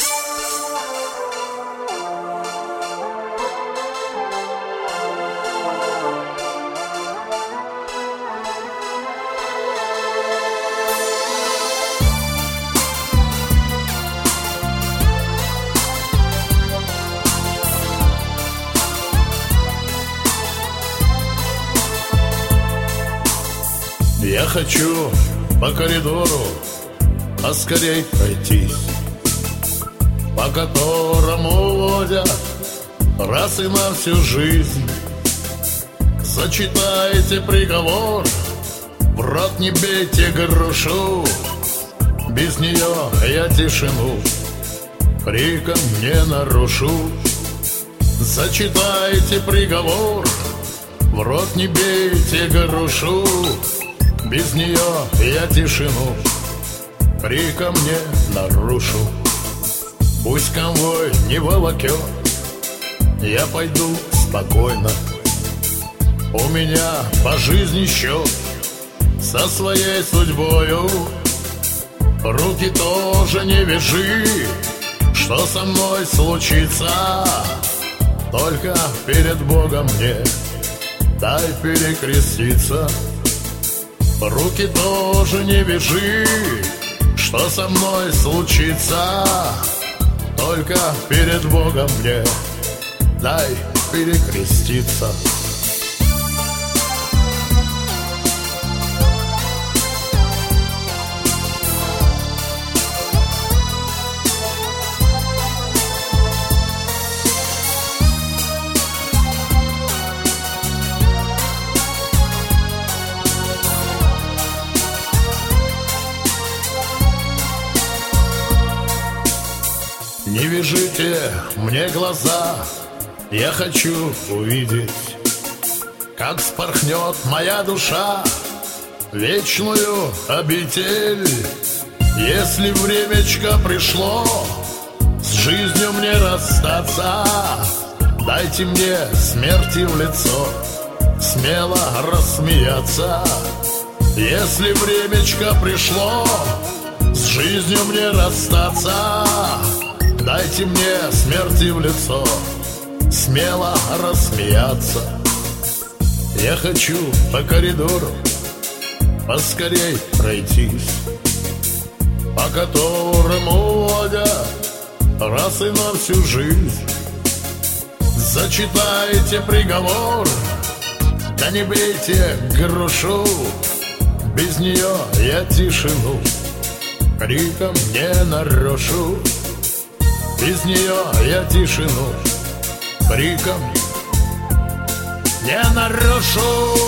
Я хочу по коридору поскорей пройтись, по которому водят раз и на всю жизнь. Зачитайте приговор, в рот не бейте грушу, без нее я тишину криком не нарушу. Зачитайте приговор, в рот не бейте грушу, без нее я тишину криком не нарушу. Пусть конвой не волокет, я пойду спокойно. У меня по жизни счет со своей судьбою. Руки тоже не вяжи, что со мной случится, только перед Богом мне дай перекреститься. Руки тоже не вяжи, что со мной случится, только перед Богом мне дай перекреститься. Не вяжите мне глаза, я хочу увидеть, как вспорхнет моя душа в вечную обитель. Если времечко пришло с жизнью мне расстаться, дайте мне смерти в лицо смело рассмеяться. Если времечко пришло с жизнью мне расстаться, дайте мне смерти в лицо смело рассмеяться. Я хочу по коридору поскорей пройтись, по которому водят раз и на всю жизнь. Зачитайте приговор, да не бейте грушу, без нее я тишину криком не нарушу. Без нее я тишину криком не нарушу.